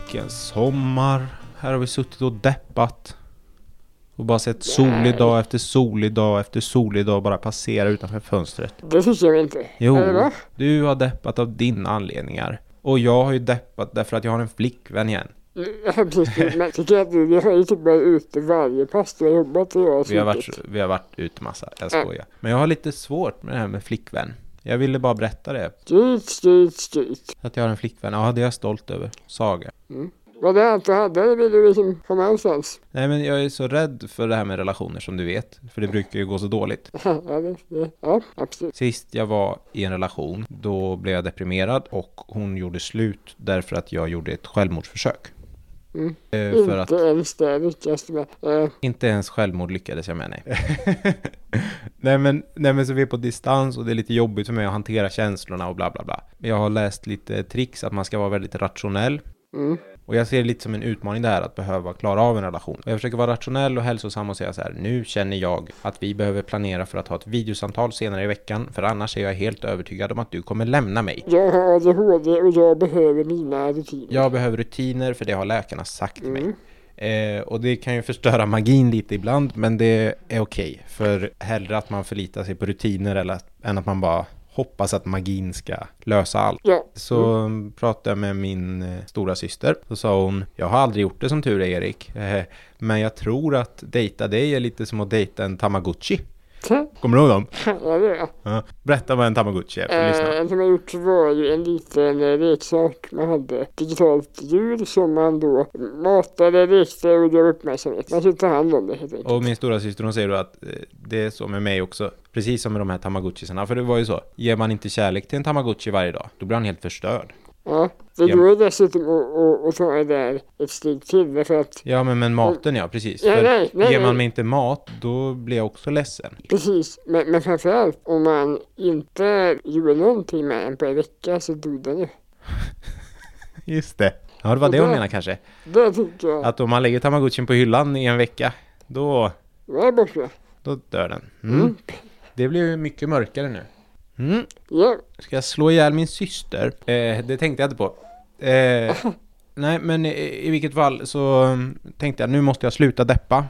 Vilken sommar. Här har vi suttit och deppat. Och bara sett solig dag efter solig dag efter solig dag bara passera utanför fönstret. Det tycker jag inte. Jo, du har deppat av dina anledningar. Och jag har ju deppat därför att jag har en flickvän igen. Ja, precis. Men tycker jag att vi har ju typ varit ute varje pass du har jobbat och jag har vi har varit ute massa, jag skojar. Men jag har lite svårt med det här med flickvän. Jag ville bara berätta det. Skit. Att jag har en flickvän, ja det är jag stolt över. Saga. Vad det allt du hade, eller vill du liksom komma någonstans? Nej men jag är så rädd för det här med relationer som du vet. För det brukar ju gå så dåligt. Ja, absolut. Sist jag var i en relation, då blev jag deprimerad och hon gjorde slut därför att jag gjorde ett självmordsförsök. För att ens det lyckas med. Inte ens självmord lyckades jag med, nej. nej men så vi är på distans och det är lite jobbigt för mig att hantera känslorna och bla bla bla. Jag har läst lite tricks att man ska vara väldigt rationell. Och jag ser det lite som en utmaning där att behöva klara av en relation. Och jag försöker vara rationell och hälsosam och säga så här: nu känner jag att vi behöver planera för att ha ett videosamtal senare i veckan, för annars är jag helt övertygad om att du kommer lämna mig. Jag har ADHD och jag behöver mina rutiner. Jag behöver rutiner för det har läkarna sagt till mig. Och det kan ju förstöra magin lite ibland, men det är okej. För hellre att man förlitar sig på rutiner än att man bara hoppas att magin ska lösa allt. Ja. Så pratade jag med min stora syster. Så sa hon: jag har aldrig gjort det som tur är, Erik. Men jag tror att dejta dig är lite som att dejta en Tamagotchi. Kommer du ihåg dem? Ja, det är. Ja. Berätta vad en Tamagotchi är för lyssna. En som jag gjort var ju en liten leksak. Man hade digitalt djur som man då matade, lekte och gav uppmärksamhet. Man skulle ta hand om det helt enkelt. Och min stora syster, hon säger då att det är så med mig också. Precis som med de här Tamagotchisarna. För det var ju så. Ger man inte kärlek till en Tamagotchi varje dag, då blir han helt förstörd. Ja, det går dessutom att ta det där ett steg till för att... Ja, men maten, ja, precis. Ja, för nej. Ger man mig inte mat, då blir jag också ledsen. Precis, men framförallt om man inte gjorde någonting med en på en vecka så dog den ju. Just det. Ja, det var det hon menar kanske. Det tycker jag. Att om man lägger Tamagotchin på hyllan i en vecka, då dör den. Det blir ju mycket mörkare nu. Ja. Ska jag slå ihjäl min syster? Det tänkte jag inte på. Nej, men i vilket fall så tänkte jag, nu måste jag sluta deppa.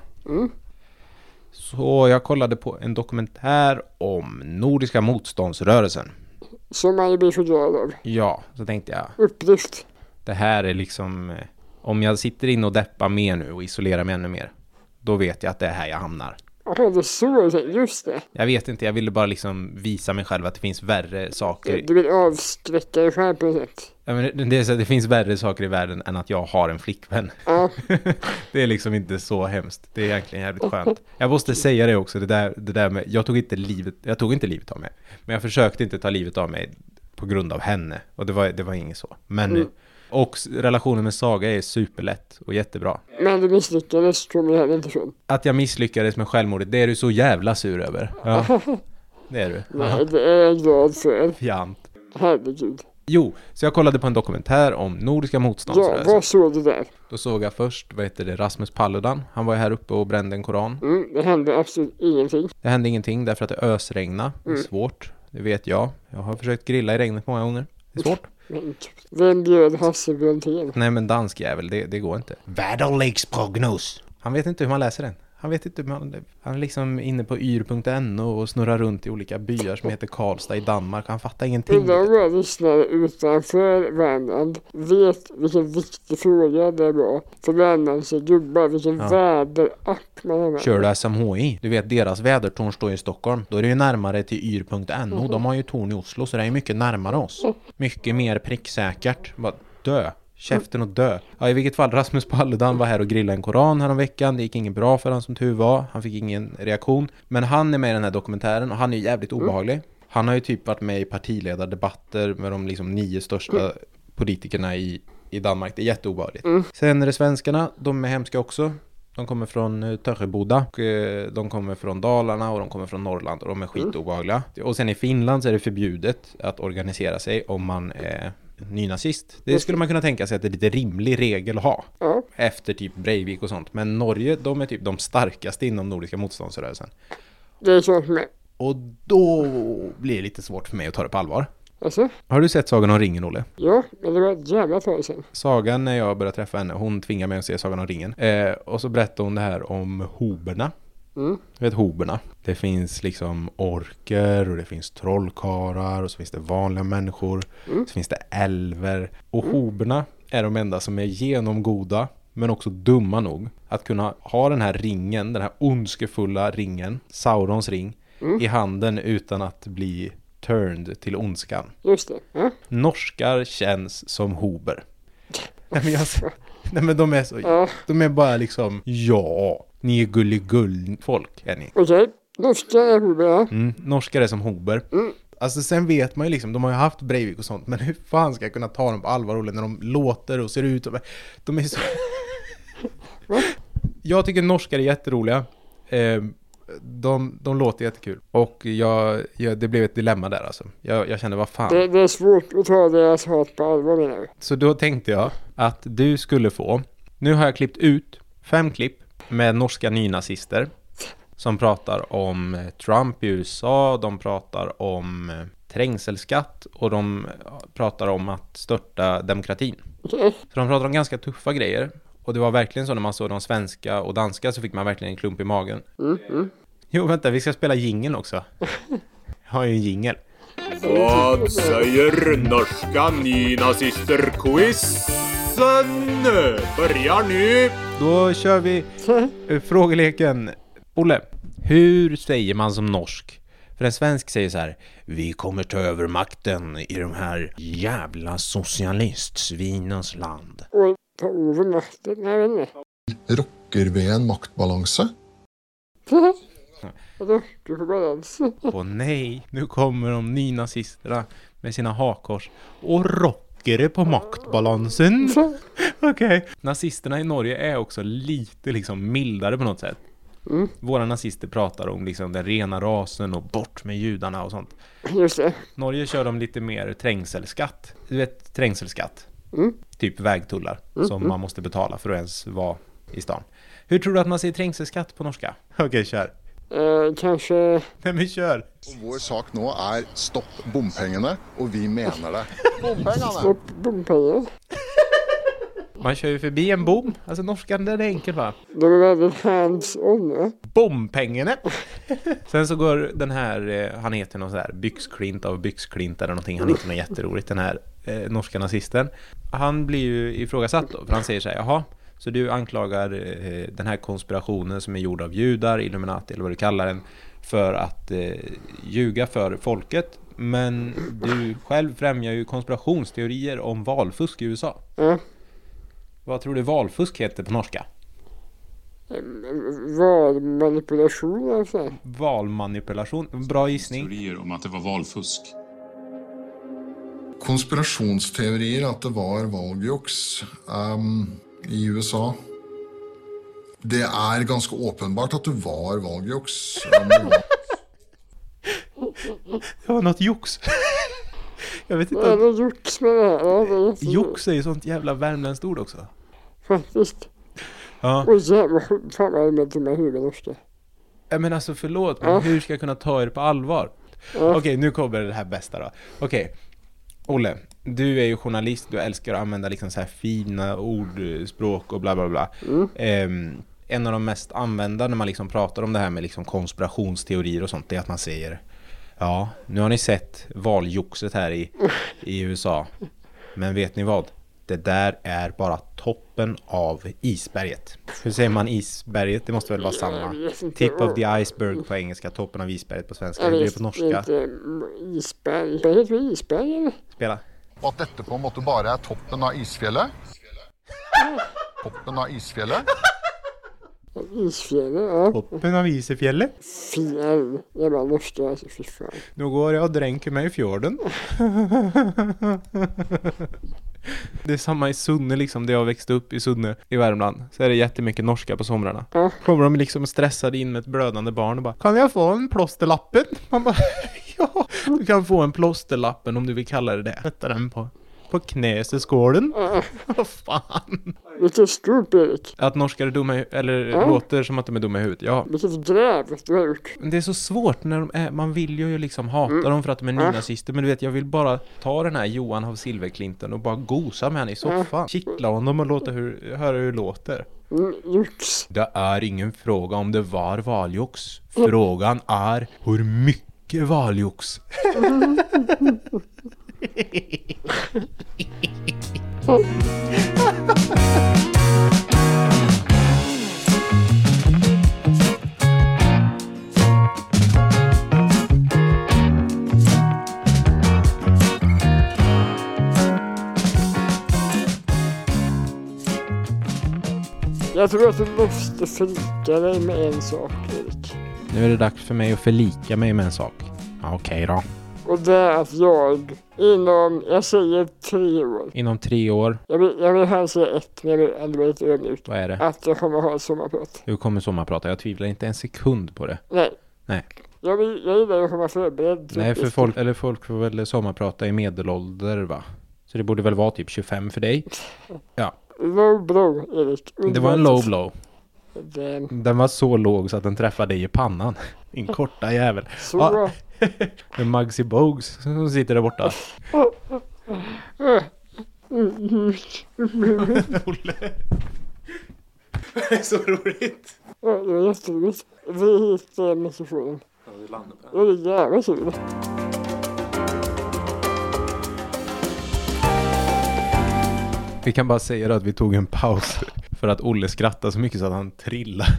Så jag kollade på en dokumentär om Nordiska motståndsrörelsen. Som man ju blir så glad av. Ja, så tänkte jag. Upplyft. Det här är liksom, om jag sitter in och deppar mer nu och isolerar mig ännu mer, då vet jag att det är här jag hamnar. Ja, det är så, just det. Jag vet inte, jag ville bara liksom visa mig själv att det finns värre saker. Du vill avskräcka dig själv på något sätt. Ja, men det är så att det finns värre saker i världen än att jag har en flickvän. Ja. Det är liksom inte så hemskt. Det är egentligen jävligt skönt. Jag måste säga det också, det där med, jag tog inte livet av mig. Men jag försökte inte ta livet av mig på grund av henne. Och det var inget så. Men och relationen med Saga är superlätt och jättebra. Men du misslyckades, kommer det här inte från. Att jag misslyckades med självmordet, det är du så jävla sur över. Ja, det är du. Nej, det är jag glad för. Fjant. Herregud. Jo, så jag kollade på en dokumentär om Nordiska motståndsrörelsen. Ja, vad såg du där? Då såg jag först, Rasmus Paludan. Han var här uppe och brände en koran. Det hände absolut ingenting. Det hände ingenting därför att det ösregnade. Det är svårt, det vet jag. Jag har försökt grilla i regnet många gånger. Det är svårt. Vem bjöd Hasse Brontén? Nej, men dansk jävel, det går inte. Väderleksprognos. Han vet inte hur man läser den. Han vet inte hur han är liksom inne på yr.no och snurrar runt i olika byar som heter Karlstad i Danmark. Han fattar ingenting. Undrar om jag lyssnare utanför Värmland vet vilken viktig fråga det var för Värmlands gubbar, vilken väderapp man har med. Kör du SMHI? Du vet, deras vädertorn står i Stockholm. Då är det ju närmare till yr.no. De har ju torn i Oslo, så det är mycket närmare oss. Mycket mer pricksäkert. Bara dö. Käften och dö. Ja, i vilket fall, Rasmus Paludan var här och grillade en koran här om veckan. Det gick inget bra för han som tur var. Han fick ingen reaktion. Men han är med i den här dokumentären och han är jävligt obehaglig. Han har ju typ varit med i partiledardebatter med de liksom 9 största politikerna i Danmark. Det är jätteobehagligt. Sen är det svenskarna. De är hemska också. De kommer från Törreboda. De kommer från Dalarna och de kommer från Norrland. Och de är skitobehagliga. Och sen i Finland så är det förbjudet att organisera sig om man är nynazist. Det skulle man kunna tänka sig att det är lite rimlig regel att ha. Efter typ Breivik och sånt. Men Norge, de är typ de starkaste inom Nordiska motståndsrörelsen. Det är så med. Och då blir det lite svårt för mig att ta det på allvar. Alltså? Har du sett Sagan om ringen, Olle? Ja, men det var ett jävla tag sedan. Sagan, när jag började träffa henne, hon tvingade mig att se Sagan om ringen. Och så berättade hon det här om hoberna. Du vet hoberna. Det finns liksom orker och det finns trollkarlar och så finns det vanliga människor. Så finns det älver. Och hoberna är de enda som är genomgoda men också dumma nog att kunna ha den här ringen, den här ondskefulla ringen, Saurons ring, i handen utan att bli turned till ondskan. Just det. Ja. Norskar känns som hober. Nej men de är så, de är bara liksom, ja, ni är gulligull folk är ni. Okej, norskar är hober, ja. Norskar är som hober. Alltså sen vet man ju liksom, de har ju haft Breivik och sånt, men hur fan ska jag kunna ta dem på allvar, Olle, när de låter och ser ut och de är så... Jag tycker norskar är jätteroliga. De låter jättekul. Och det blev ett dilemma där alltså. Jag kände, vad fan. Det är svårt att ta deras hat på allvar, menar jag. Så då tänkte jag att du skulle få... Nu har jag klippt ut 5 klipp med norska nynazister som pratar om Trump i USA. De pratar om trängselskatt och de pratar om att störta demokratin. Okay. Så de pratar om ganska tuffa grejer. Och det var verkligen så när man såg de svenska och danska så fick man verkligen en klump i magen. Jo, vänta, vi ska spela jingeln också. Jag har ju en jingel. Vad säger norska nynazister-quizen? Börjar nu! Då kör vi frågeleken. Olle, hur säger man som norsk? För en svensk säger så här: vi kommer ta över makten i de här jävla socialistsvinens land. Och ta över makten, jag vet inte. Rocker ved en maktbalanse? Rocker på balans. Och nej, nu kommer de nynazisterna med sina hakors och rocker på maktbalansen. Okej. Nazisterna i Norge är också lite liksom mildare på något sätt. Våra nazister pratar om liksom den rena rasen och bort med judarna och sånt. Just det. Norge kör de lite mer trängselskatt. Du vet, trängselskatt. Typ vägtullar som man måste betala för att ens vara i stan. Hur tror du att man säger trängselskatt på norska? Okej, kör. Kanske... Nej, men kör. Og vår sak nu är stopp bompengene, och vi menar det. Bompengene! Stopp bompengar. Man kör ju förbi en bom. Alltså norskan, det är enkelt, va? De är väldigt hands-on. Bompengarna. Sen så går den här, han heter någon sån här Byxklint av Byxklint eller någonting. Han heter något jätteroligt, den här norska nazisten. Han blir ju ifrågasatt då, för han säger så här: jaha, så du anklagar den här konspirationen som är gjord av judar, Illuminati eller vad du kallar den, för att ljuga för folket. Men du själv främjar ju konspirationsteorier om valfusk i USA. Vad tror du valfusk heter på norska? Valmanipulation alltså. Valmanipulation, bra gissning. Teorier om att det var valfusk. Konspirationsteorier att det var valjox i USA. Det är ganska uppenbart att det var valjox. Det var något jox. Jag vet inte. Det är jox med det här. Ja, det är jox är ju sånt jävla värmländskt ord också. Faktiskt. Ja. Och jävla fan vad är med till mig huvudnorska. Men alltså förlåt, men hur ska jag kunna ta er på allvar? Okej, nu kommer det här bästa då. Okej, Olle, du är ju journalist, du älskar att använda liksom så här fina ordspråk och bla bla bla. En av de mest använda när man liksom pratar om det här med liksom konspirationsteorier och sånt, det är att man säger: ja, nu har ni sett valjoxet här i USA. Men vet ni vad? Det där är bara toppen av isberget. Hur säger man isberget? Det måste väl vara samma. Tip of the iceberg på engelska, toppen av isberget på svenska. Hur blir det på norska? Isberg. Vad heter det? Isberg eller? Spela. Att detta på en måte bara är toppen av isfjället. Toppen av isfjället. Isfjället, ja. Toppen av isfjället. Fjäll. Det var norska, alltså fy fan. Nu går jag och dränker mig i fjorden. Det är samma i Sunne liksom, där jag växte upp i Sunne i Värmland. Så är det jättemycket norska på somrarna. Kommer de liksom stressade in med ett blödande barn och bara: kan jag få en plåsterlappen? Man bara: ja, du kan få en plåsterlappen om du vill kalla det. Sätta den på på knäseskålen. Vad fan. Vilket stort, Erik. Att norskar är dumma eller låter som att de är dumma i huvudet. Ja. Vilket gräv du har gjort. Det är så svårt när de är, man vill ju liksom hata dem för att de är nynazister. Men du vet, jag vill bara ta den här Johan av Silverklinten och bara gosa med henne i soffan. Kittla honom och höra hur det låter. Jox. Det är ingen fråga om det var valjox. Frågan är hur mycket valjox. Jag tror att du måste förlika dig med en sak, Erik. Nu är det dags för mig att förlika mig med en sak. Okej då. Och det är att jag jag säger 3 år. Inom 3 år. Jag vill här säga 1, men jag vill ändå vara lite ödmjuk. Vad är det? Att jag kommer ha ett sommarprat. Du kommer sommarprata. Jag tvivlar inte en sekund på det. Nej. Jag gillar att komma förberedd. Nej, för folk får väl sommarprata i medelålder, va? Så det borde väl vara typ 25 för dig. Ja. Low blow, Erik. Det var en low blow. Den var så låg så att den träffade dig i pannan. Din korta jävel. Så. Ja. En Muggsy Bogues som sitter där borta. Olle. Det är så roligt. Ja, det var jätteroligt. Vi hittar mikrofonen. Ja, vi landar på det. Det är jävla kul. Vi kan bara säga att vi tog en paus för att Olle skrattade så mycket så att han trillade.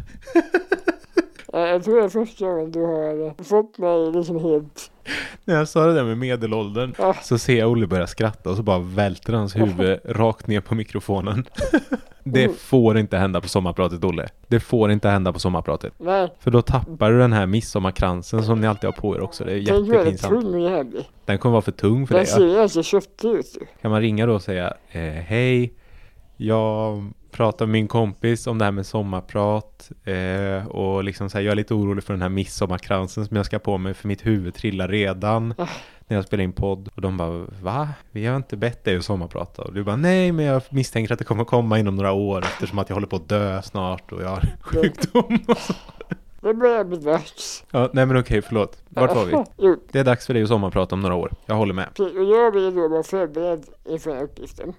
Jag tror det är första gången du har fått mig liksom helt... När jag sa det där med medelåldern så ser jag Olle börja skratta och så bara välter hans huvud rakt ner på mikrofonen. Det får inte hända på sommarpratet, Olle. Det får inte hända på sommarpratet. Nej. För då tappar du den här midsommarkransen som ni alltid har på er också. Det är jättepinsamt. Den kommer vara för tung för dig. Den ser alltså köttig ut. Kan man ringa då och säga hej, jag pratar med min kompis om det här med sommarprat och liksom så här, jag är lite orolig för den här midsommarkransen som jag ska på mig för mitt huvud trillar redan när jag spelar in podd. Och de bara, va? Vi har inte bett dig att sommarprata. Och du bara, nej, men jag misstänker att det kommer komma inom några år eftersom att jag håller på att dö snart och jag har sjukdom och så. Det börjar bli dags. Ja, nej men okej, förlåt. Vart var vi? Det är dags för dig att sommarprata om några år. Jag håller med. Och jag vill då vara förberedd inför den här uppgiften.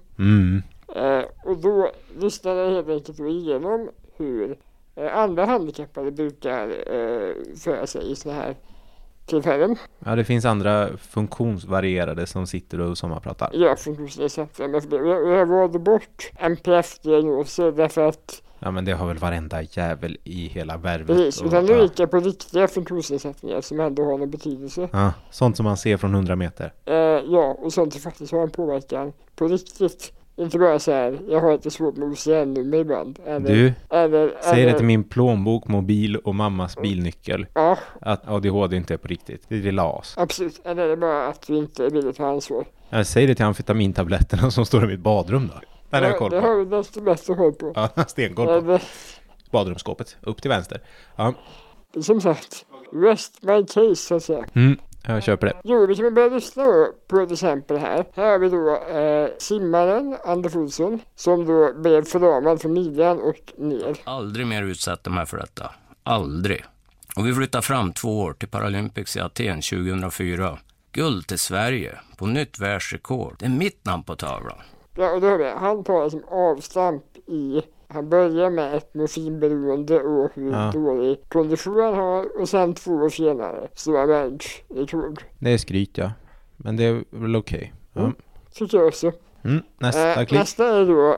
Och då lyssnade jag helt enkelt igenom hur andra handikappade brukar föra sig i såna här tillfällen. Ja, det finns andra funktionsvarierade som sitter och sommarpratar. Ja, funktionsnedsatta. Jag valde bort NPF-diagnoser därför att... Ja, men det har väl varenda jävel i hela värvet. Precis, utan det är på riktiga funktionsnedsättningar som ändå har någon betydelse. Ja, sånt som man ser från 100 meter. Ja, och sånt som faktiskt har en påverkan på riktigt. Inte bara så här, jag har inte svårt med OCN-nummer ibland. Säg det till min plånbok, mobil och mammas bilnyckel. Ja. Att ADHD inte är på riktigt. Det är las. Absolut, eller är det bara att vi inte vill ta ansvar? Ja, säg det till amfetamintabletterna som står i mitt badrum då. Det har vi nästan mest att hålla på. Ja, stenkoll på. Badrumsskåpet, upp till vänster. Ja. Som sagt, rest my case så att säga. Jag köper det. Jo, vi kan börja lyssna på till exempel här. Här har vi då simmaren Anders Olsson som då blev förlamad från midjan och ner. Aldrig mer utsätta mig för detta. Aldrig. Och vi flyttar fram 2 år till Paralympics i Aten 2004. Guld till Sverige. På nytt världsrekord. Det är mitt namn på tavlan. Ja, och då har vi. Han tar som avstamp i... Han börjar med ett morfinberoende och hur dålig kondition han har. Och sen 2 år senare så är världsrekord. Det är skryt, ja. Men det är väl okej. Ja. Tycker jag också. Nästa klipp. Nästa är då...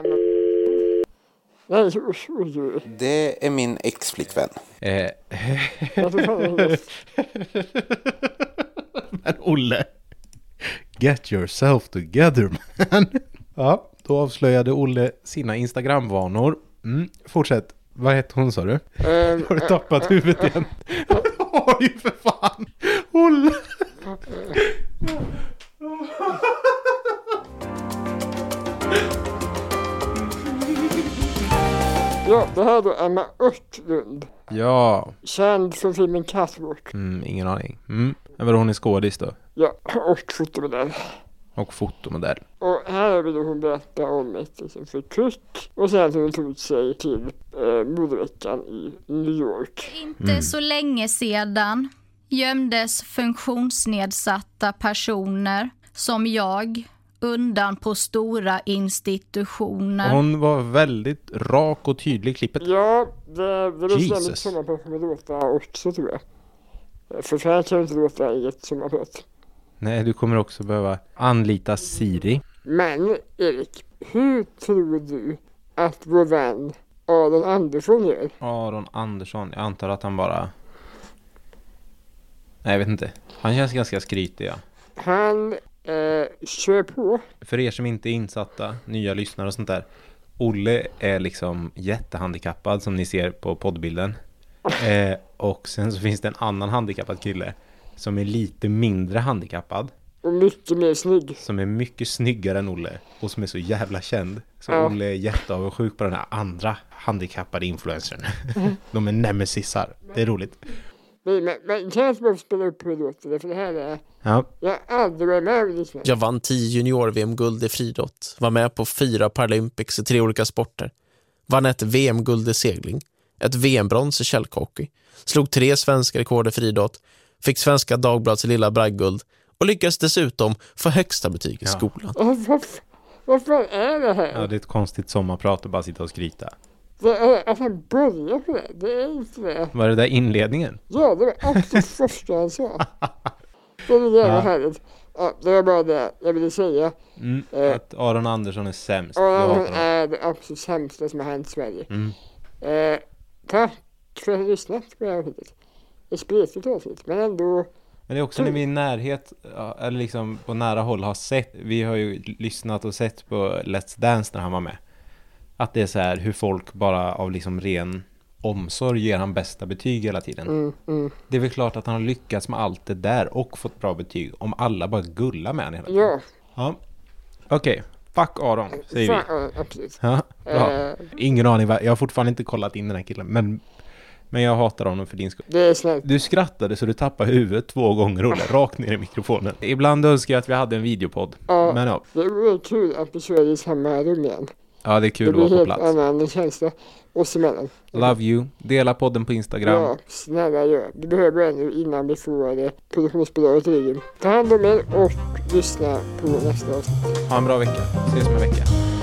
Nej, det är min ex-flickvän. Men Olle, get yourself together, man. Ja, då avslöjade Olle sina Instagram-vanor. Fortsätt. Vad heter hon, sa du? Har du tappat huvudet igen? Oj, för fan. Olle. Ja, det här då är Emma Örtlund. Ja. Känd från filmen Catwalk. Ingen aning. Men var hon är skådis då? Ja, och fotomodell. Och fotomodell. Och här har vi då hon berättar om ett liksom, förtryck. Och sen att hon tog sig till modeveckan i New York. Inte så länge sedan gömdes funktionsnedsatta personer som jag undan på stora institutioner. Hon var väldigt rak och tydlig i klippet. Ja, det bestämmer sommarprat med låta också tror jag. För här kan jag inte låta i ett sommarprat. Nej, du kommer också behöva anlita Siri. Men Erik, hur tror du att vår vän Aron Andersson gör? Aron Andersson, jag antar att han bara... Nej, jag vet inte. Han känns ganska skrytig, ja. Han kör på. För er som inte är insatta, nya lyssnare och sånt där. Olle är liksom jättehandikappad som ni ser på poddbilden. Och sen så finns det en annan handikappad kille som är lite mindre handikappad. Och mycket mer snygg. Som är mycket snyggare än Olle. Och som är så jävla känd. Så Olle är jätteavundsjuk på den här andra handikappade influencern. De är nemesisar. Det är roligt. Men kan jag bara spela upp hur det låter? För det här är... Ja. Jag aldrig varit med liksom. Jag vann 10 junior-VM-guld i friidrott. Var med på 4 Paralympics i 3 olika sporter. Vann ett VM-guld i segling. Ett VM-brons i källhockey. Slog 3 svenska rekord i friidrott. Fick Svenska Dagbladets lilla bragdguld. Och lyckades dessutom få högsta betyg i skolan. Vad fan är det här? Ja, det är ett konstigt sommarprat att bara sitta och skryta. Det är alltså börja på det. Det är inte det. Var det där inledningen? Ja, det var absolut första han sa. Det är jävla härligt. Ja, det var bara det jag ville säga. Att Aron Andersson är sämst. Aron är det absolut sämsta som har hänt i Sverige. Tack för att du lyssnat på det här avsnittet. Det är spretigt avsnitt, men ändå... Men det är också när vi i närhet, eller liksom på nära håll har sett, vi har ju lyssnat och sett på Let's Dance när han var med. Att det är så här hur folk bara av liksom ren omsorg ger han bästa betyg hela tiden. Det är väl klart att han har lyckats med allt det där och fått bra betyg om alla bara gullar med honom hela tiden. Ja. Okej. Fuck Aron, säger vi. Absolut. Ja, bra. Ingen aning, jag har fortfarande inte kollat in den här killen, men jag hatar honom för din skull. Det är snällt. Du skrattade så du tappade huvudet 2 gånger, Olle, rakt ner i mikrofonen. Ibland önskar jag att vi hade en videopodd. Ja, men ja. Det vore kul att vi kör i samma rum igen. Ja, det är kul att vara på plats. Det blir helt annan känsla oss emellan. Love you. Dela podden på Instagram. Ja, snälla gör. Vi behöver ännu innan vi får produktionsbolaget i ryggen. Ta hand om er och lyssna på nästa avsnitt. Ha en bra vecka. Ses om en vecka.